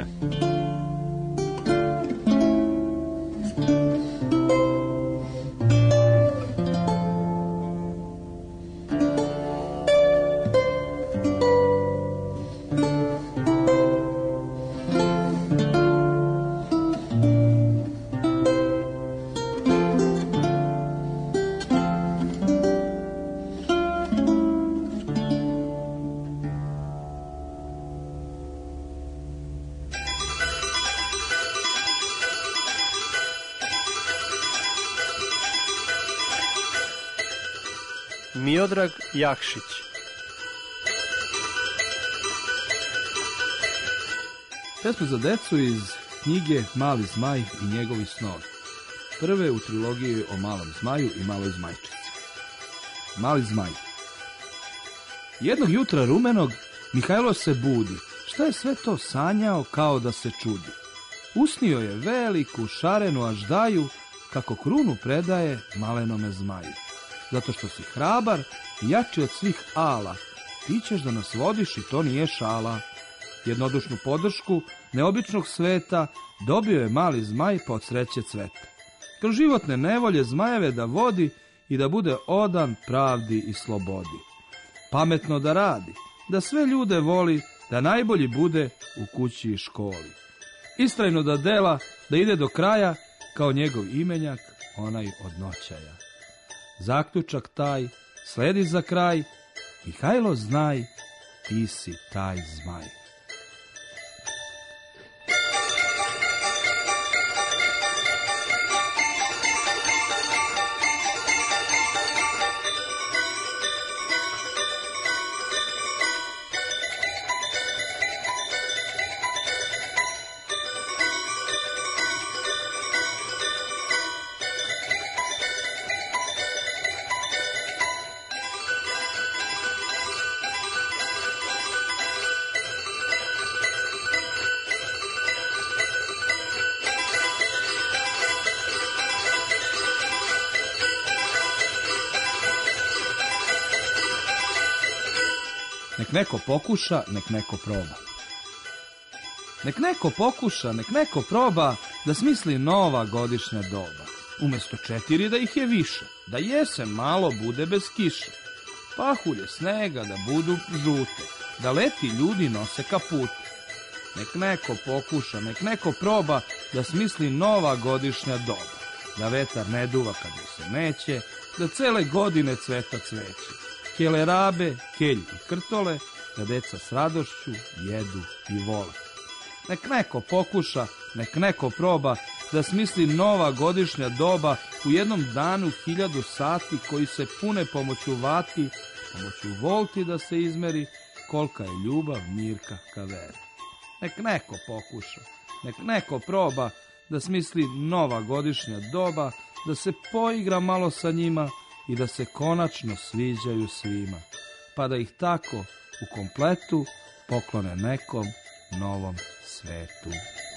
Miodrag Jakšić. Pesma za decu iz knjige Mali zmaj i njegovi snovi. Prve u trilogiji o malom zmaju i maloj zmajčici. Mali zmaj. Jednog jutra rumenog Mihajlo se budi. Šta je sve to sanjao kao da se čudi? Usnio je veliku šarenu aždaju kako krunu predaje malenome zmaju. Zato što si hrabar i jači od svih ala, ti ćeš da nas vodiš i to nije šala. Jednodušnu podršku neobičnog sveta dobio je mali zmaj pa od sreće cveta. Kroz životne nevolje zmajeve da vodi i da bude odan pravdi i slobodi. Pametno da radi, da sve ljude voli, da najbolji bude u kući i školi. Istrajno da dela, da ide do kraja, kao njegov imenjak, onaj od noćaja. Zaključak taj sledi za kraj, Mihajlo znaj, ti si taj zmaj. Nek neko pokuša, nek neko proba. Nek neko pokuša, nek neko proba da smisli nova godišnja doba. Umesto četiri da ih je više, da jesen malo bude bez kiše. Pahulje snega da budu žute, da leti ljudi nose kapute. Nek neko pokuša, nek neko proba da smisli nova godišnja doba. Da vetar ne duva kad mu se neće, da cele godine cveta cveće. Kelerabe, kelj i krtole, da deca s radošću jedu i vole. Nek neko pokuša, nek neko proba da smisli nova godišnja doba u jednom danu hiljadu sati koji se pune pomoću vati, pomoću volti da se izmeri kolika je ljubav Mirka Kaveri. Nek neko pokuša, nek neko proba da smisli nova godišnja doba, da se poigra malo sa njima i da se konačno sviđaju svima, pa da ih tako u kompletu poklone nekom novom svetu.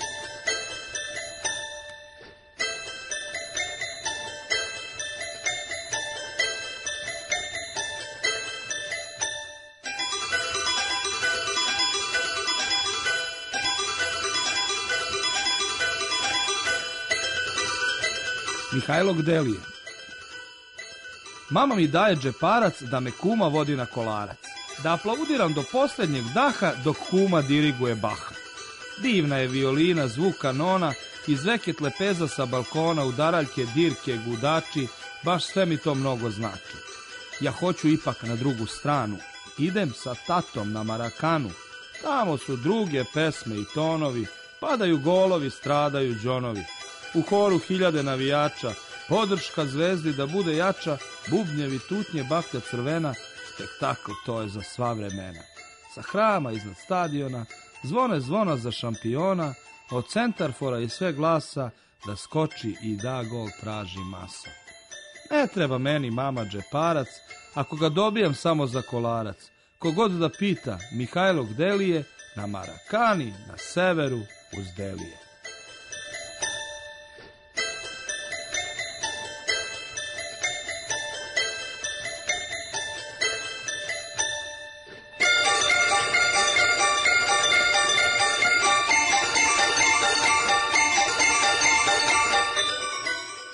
Mihajlo Gdelije. Mama mi daje džeparac da me kuma vodi na kolarac, da aplaudiram do posljednjeg daha dok kuma diriguje Baha. Divna je violina, zvuk kanona, iz veket lepeza sa balkona, udaraljke, dirke, gudači, baš sve mi to mnogo znači. Ja hoću ipak na drugu stranu, idem sa tatom na Marakanu, tamo su druge pesme i tonovi, padaju golovi, stradaju džonovi. U horu hiljade navijača, podrška zvezdi da bude jača, bubnjevi, tutnje, baklja crvena, spektakl to je za sva vremena. Sa hrama iznad stadiona, zvone zvona za šampiona, od centarfora i sve glasa, da skoči i da gol traži masa. Ne treba meni mama džeparac, ako ga dobijem samo za kolarac. Kogod da pita, Mihajlo Gdelije, na Marakani, na severu, uz Delije.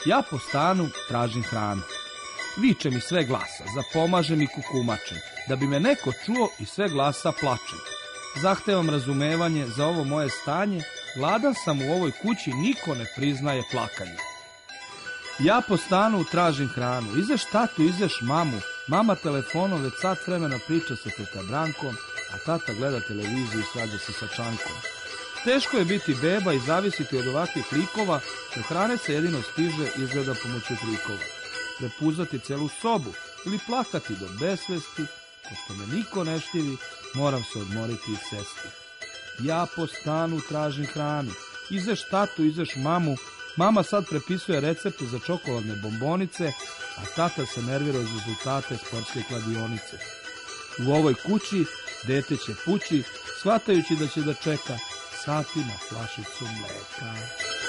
Ja po stanu tražim hranu. Viče mi sve glasa, zapomažem i kukumačem, da bi me neko čuo i sve glasa plačem. Zahtevam razumevanje za ovo moje stanje, gladan sam u ovoj kući, niko ne priznaje plakanje. Ja po stanu tražim hranu, izeš tatu, izeš mamu, mama telefonom već sat vremena priča sa teta Brankom, a tata gleda televiziju i svađa se sa Čankom. Teško je biti beba i zavisiti od ovakvih likova, jer hrane se jedino stiže izgleda pomoću trikova. Prepuzati celu sobu ili plakati do besvesti, pošto me niko ne štivi, moram se odmoriti i sesti. Ja po stanu tražim hranu, izeš tatu, izeš mamu, mama sad prepisuje recepte za čokoladne bombonice, a tata se nervira uz rezultate sportske kladionice. U ovoj kući dete će pući, shvatajući da će da čeka satima flašicu mleka.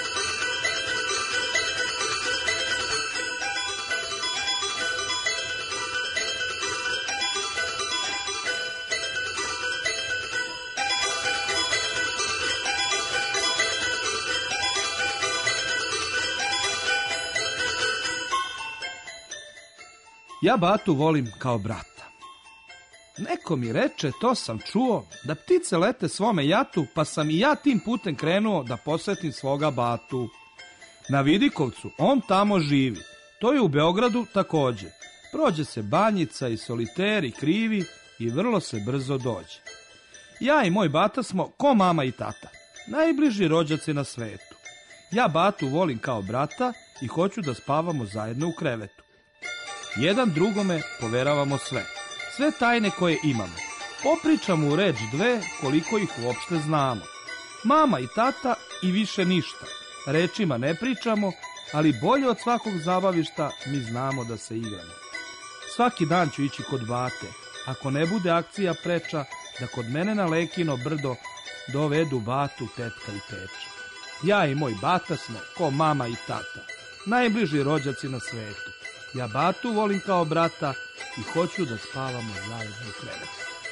Ja batu volim kao brata. Neko mi reče, to sam čuo, da ptice lete svome jatu, pa sam i ja tim putem krenuo da posetim svoga batu. Na Vidikovcu on tamo živi, to je u Beogradu takođe. Prođe se Banjica i Soliteri krivi i vrlo se brzo dođe. Ja i moj bata smo ko mama i tata, najbliži rođaci na svetu. Ja batu volim kao brata i hoću da spavamo zajedno u krevetu. Jedan drugome poveravamo sve, sve tajne koje imamo. Popričamo u reč dve koliko ih uopšte znamo. Mama i tata i više ništa. Rečima ne pričamo, ali bolje od svakog zabavišta mi znamo da se igramo. Svaki dan ću ići kod bate, ako ne bude akcija preča, da kod mene na Lekino brdo dovedu batu, tetka i teča. Ja i moj bata smo ko mama i tata, najbliži rođaci na svetu. Ja batu volim kao brata i hoću da spavamo zajedno u krevetu.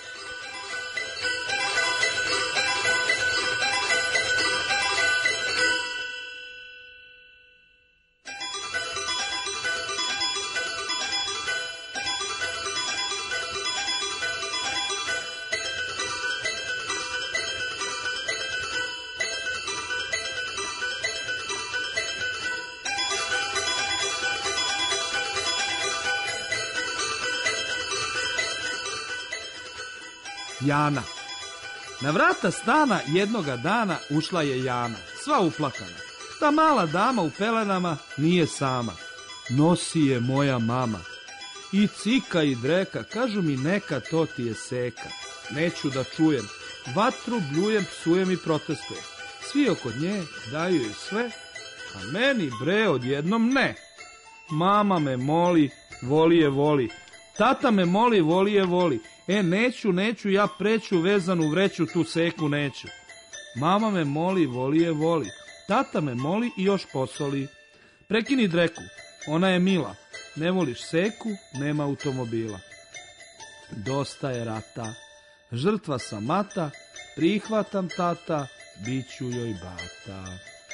Jana. Na vrata stana jednoga dana ušla je Jana, sva uplakana. Ta mala dama u pelenama nije sama. Nosi je moja mama. I cika i dreka, kažu mi neka to ti je seka. Neću da čujem, vatru bljujem, psujem i protestujem. Svi oko nje daju joj sve, a meni bre odjednom ne. Mama me moli, voli je voli. Tata me moli, voli je voli. E, neću, neću, ja preću vezanu vreću, tu seku neću. Mama me moli, voli je voli. Tata me moli i još posoli. Prekini dreku, ona je mila. Ne voliš seku, nema automobila. Dosta je rata. Žrtva sam mata, prihvatam tata, bit ću joj bata.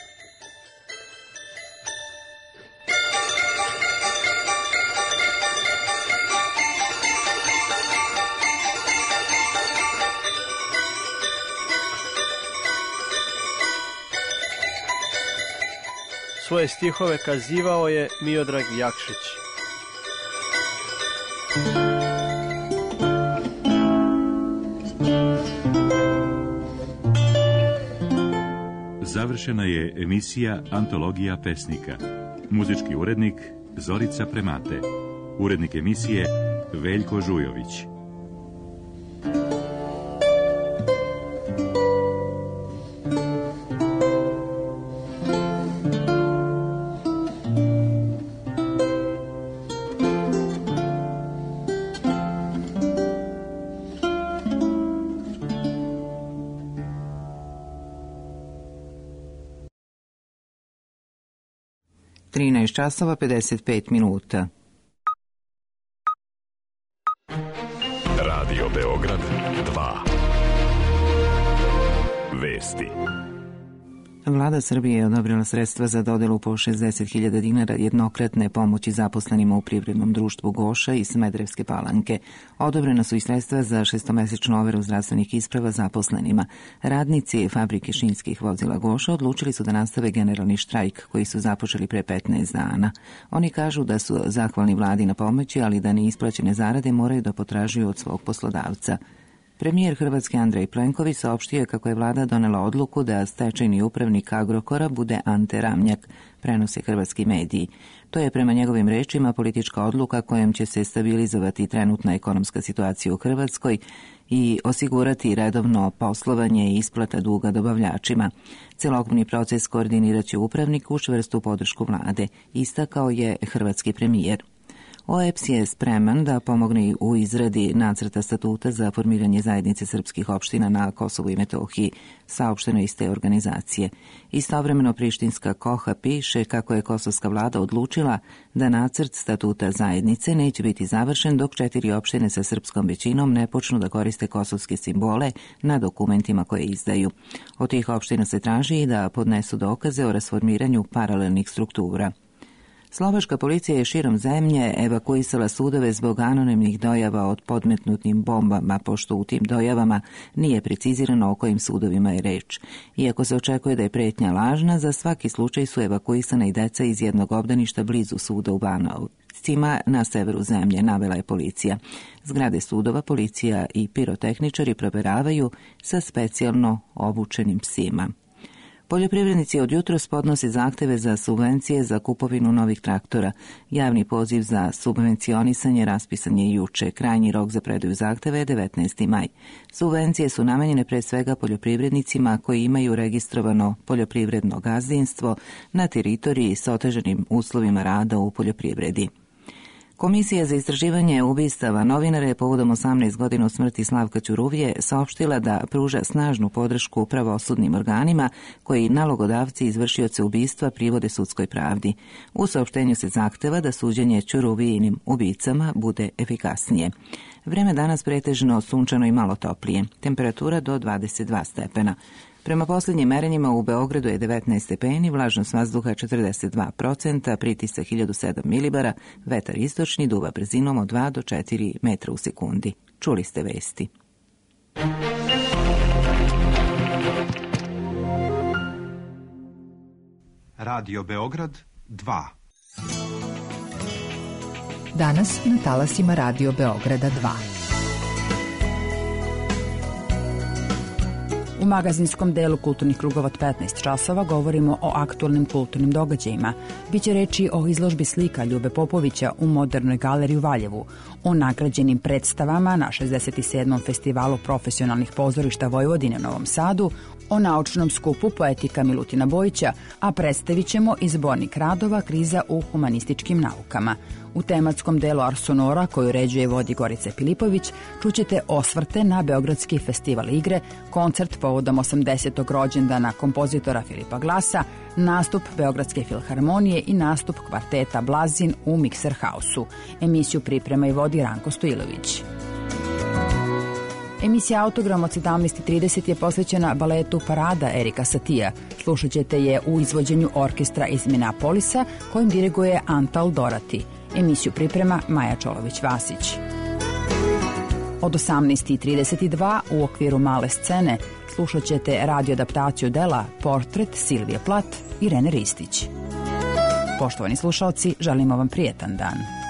Svoje stihove kazivao je Miodrag Jakšić. Završena je emisija Antologija pesnika. Muzički urednik Zorica Premate. Urednik emisije Veljko Žujović. trinaest časova pedeset pet minuta. Radio Beograd dva. Vesti. Vlada Srbije je odobrila sredstva za dodelu po šezdeset hiljada dinara jednokratne pomoći zaposlenima u privrednom društvu Goša iz Smederevske Palanke. Odobrena su i sredstva za šestomesečnu overu zdravstvenih isprava zaposlenima. Radnici fabrike šinskih vozila Goša odlučili su da nastave generalni štrajk koji su započeli pre petnaest dana. Oni kažu da su zahvalni vladi na pomoći, ali da neisplaćene zarade moraju da potražuju od svog poslodavca. Premijer Hrvatske Andrej Plenković saopštio je kako je vlada donela odluku da stečajni upravnik Agrokora bude Ante Ramljak, prenose hrvatski mediji. To je prema njegovim rečima politička odluka kojom će se stabilizovati trenutna ekonomska situacija u Hrvatskoj i osigurati redovno poslovanje i isplata duga dobavljačima. Celokupni proces koordinirat će upravnik uz čvrstu podršku vlade, istakao je hrvatski premijer. O E P S je spreman da pomogne u izradi nacrta statuta za formiranje zajednice srpskih opština na Kosovu i Metohiji, saopšteno iz te organizacije. Istovremeno Prištinska Koha piše kako je kosovska vlada odlučila da nacrt statuta zajednice neće biti završen dok četiri opštine sa srpskom većinom ne počnu da koriste kosovske simbole na dokumentima koje izdaju. Od tih opština se traži i da podnesu dokaze o rasformiranju paralelnih struktura. Slovačka policija je širom zemlje evakuisala sudove zbog anonimnih dojava od podmetnutim bombama, pošto u tim dojavama nije precizirano o kojim sudovima je reč. Iako se očekuje da je pretnja lažna, za svaki slučaj su evakuisana i deca iz jednog obdaništa blizu suda u Banovcima na severu zemlje, navela je policija. Zgrade sudova policija i pirotehničari proveravaju sa specijalno obučenim psima. Poljoprivrednici od jutros podnose zahteve za subvencije za kupovinu novih traktora. Javni poziv za subvencionisanje raspisan je juče. Krajnji rok za predaju zahteve je devetnaesti maj. Subvencije su namenjene pre svega poljoprivrednicima koji imaju registrovano poljoprivredno gazdinstvo na teritoriji s otežanim uslovima rada u poljoprivredi. Komisija za istraživanje ubistava novinara je povodom osamnaest godina od smrti Slavka Ćuruvije saopštila da pruža snažnu podršku pravosudnim organima koji nalogodavci i izvršioce ubistva privode sudskoj pravdi. U saopštenju se zahteva da suđenje Ćuruvijinim ubicama bude efikasnije. Vreme danas pretežno sunčano i malo toplije. Temperatura do dvadeset dva stepena. Prema posljednjim merenjima u Beogradu je devetnaest stepeni, vlažnost vazduha četrdeset dva procenta, pritisak hiljadu sedam milibara, vetar istočni duva brzinom od dva do četiri metra u sekundi. Čuli ste vesti. Radio Beograd dva. Danas na talasima Radio Beograda dva. U magazinskom delu kulturnih krugova od petnaest časova govorimo o aktualnim kulturnim događajima. Biće reči o izložbi slika Ljube Popovića u Modernoj galeriji u Valjevu, o nagrađenim predstavama na šezdeset sedmom festivalu profesionalnih pozorišta Vojvodine u Novom Sadu, o naučnom skupu poetika Milutina Bojića, a predstavit ćemo i zbornik radova Kriza u humanističkim naukama. U tematskom delu Arsonora, koju uređuje i vodi Gorica Pilipović, čućete osvrte na Beogradski festival igre, koncert povodom osamdesetog rođendana kompozitora Filipa Glasa, nastup Beogradske filharmonije i nastup kvarteta Blazin u Mikser Hausu. Emisiju priprema i vodi Ranko Stojilović. Emisija Autogram od sedamnaest i trideset je posvećena baletu Parada Erika Satija. Slušat ćete je u izvođenju orkestra iz Minneapolisa, kojim diriguje Antal Dorati. Emisiju priprema Maja Čolović-Vasić. Od osamnaest i trideset dva u okviru male scene slušat ćete radio adaptaciju dela Portret Silvije Plat i Irene Ristić. Poštovani slušalci, želimo vam prijetan dan.